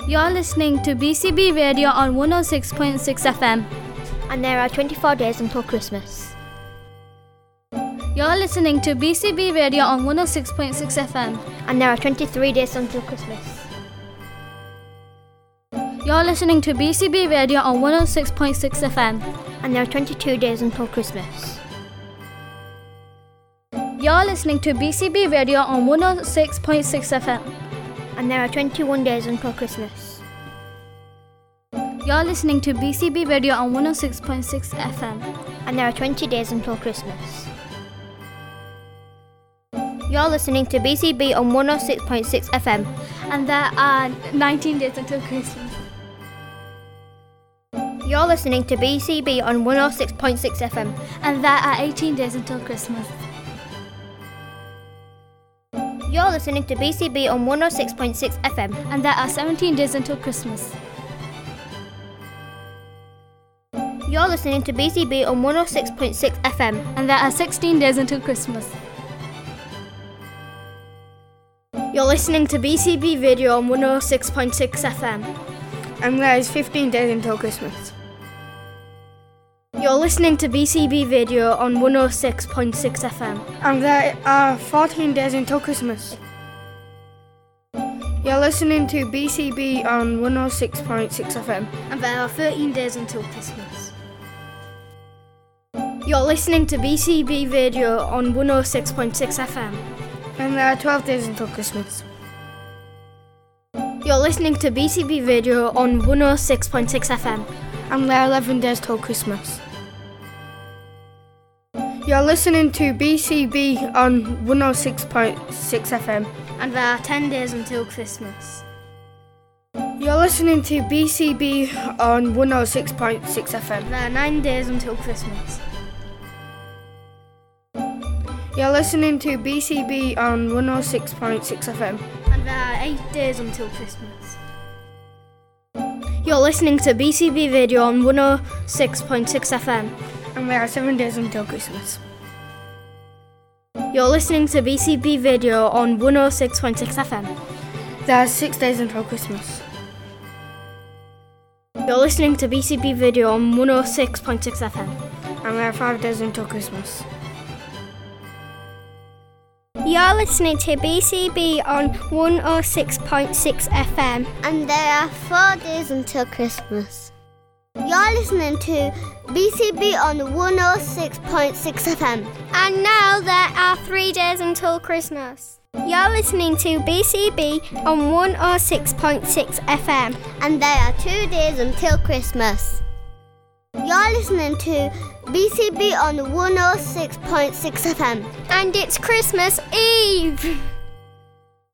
You're listening to BCB Radio on 106.6 FM. And there are 24 days until Christmas. You're listening to BCB Radio on 106.6 FM. And there are 23 days until Christmas. You're listening to BCB Radio on 106.6 FM. And there are 22 days until Christmas. You're listening to BCB Radio on 106.6 FM. And there are 21 days until Christmas. You're listening to BCB Radio on 106.6 FM. And there are 20 days until Christmas. You're listening to BCB on 106.6 FM. And there are 19 days until Christmas. You're listening to BCB on 106.6 FM. And there are 18 days until Christmas. You're listening to BCB on 106.6 FM. And there are 17 days until Christmas. You're listening to BCB on 106.6 FM. And there are 16 days until Christmas. You're listening to BCB Radio on 106.6 FM. And there is 15 days until Christmas. You're listening to BCB Radio on 106.6 FM. And there are 14 days until Christmas. You're listening to BCB on 106.6 FM. And there are 13 days until Christmas. You're listening to BCB Radio on 106.6 FM. And there are 12 days until Christmas. You're listening to BCB Radio on 106.6 FM. And there are 11 days till Christmas. You're listening to BCB on 106.6 FM. And there are 10 days until Christmas. You're listening to BCB on 106.6 FM. There are 9 days until Christmas. You're listening to BCB on 106.6 FM. And there are 8 days until Christmas. You're listening to BCB Radio on 106.6 FM. And there are 7 days until Christmas. You're listening to BCB Radio on 106.6 FM. There are 6 days until Christmas. You're listening to BCB Radio on 106.6 FM. And there are 5 days until Christmas. You're listening to BCB on 106.6 FM. And there are 4 days until Christmas. You're listening to BCB on 106.6 FM. And now there are 3 days until Christmas. You're listening to BCB on 106.6 FM. And there are 2 days until Christmas. You're listening to BCB on 106.6 FM. And it's Christmas Eve!